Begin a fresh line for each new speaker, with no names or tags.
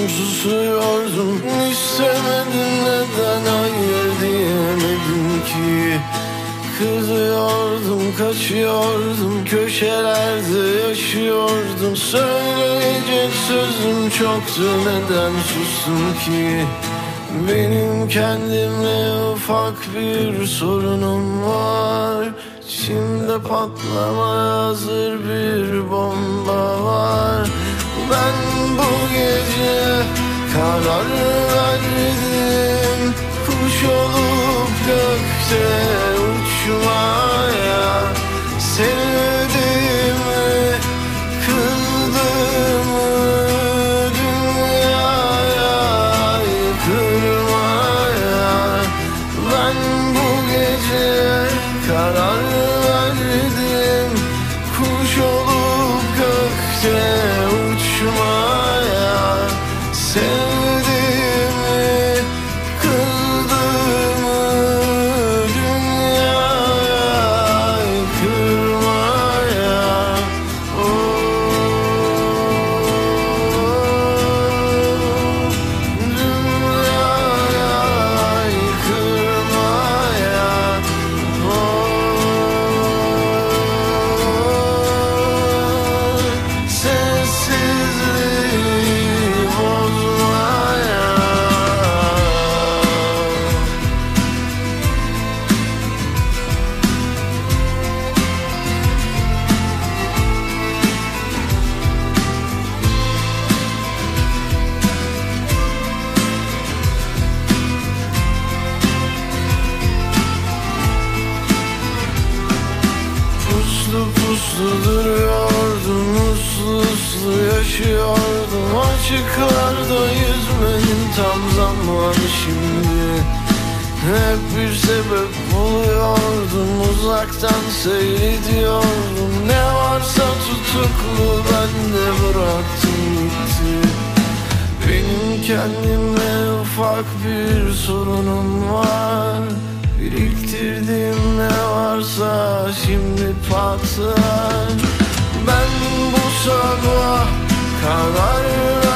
susuyordum. İstemedin, neden hayır diyemedim ki? Kızıyordum, kaçıyordum, köşelerde yaşıyordum. Söyleyecek sözüm çoktu, neden sustum ki? Benim kendimle ufak bir sorunum var. İçimde patlamaya hazır bir bomba var. Ben bu gece karar verdim, kuş olup gökte uçmaya. Sevdiğimi, kıldığımı dünyaya yıkırmaya. Ben bu gece karar verdim, kuş olup gökte uçmaya. Sevdiğimi, kıldığımı dünyaya yıkırmaya. Dünyaya yıkırmaya. Sessizliği bozmaya. Puslu puslu duruyordum, uslu uslu yaşıyordum. Açıklarda yüzmenin tam zamanı şimdi. Hep bir sebep buluyordum, uzaktan seyrediyordum. Ne varsa tutuklu, ben de bıraktım gitti. Benim kendime ufak bir sorunum var. Biriktirdiğim ne varsa şimdi patlar. Ben bu sabah karar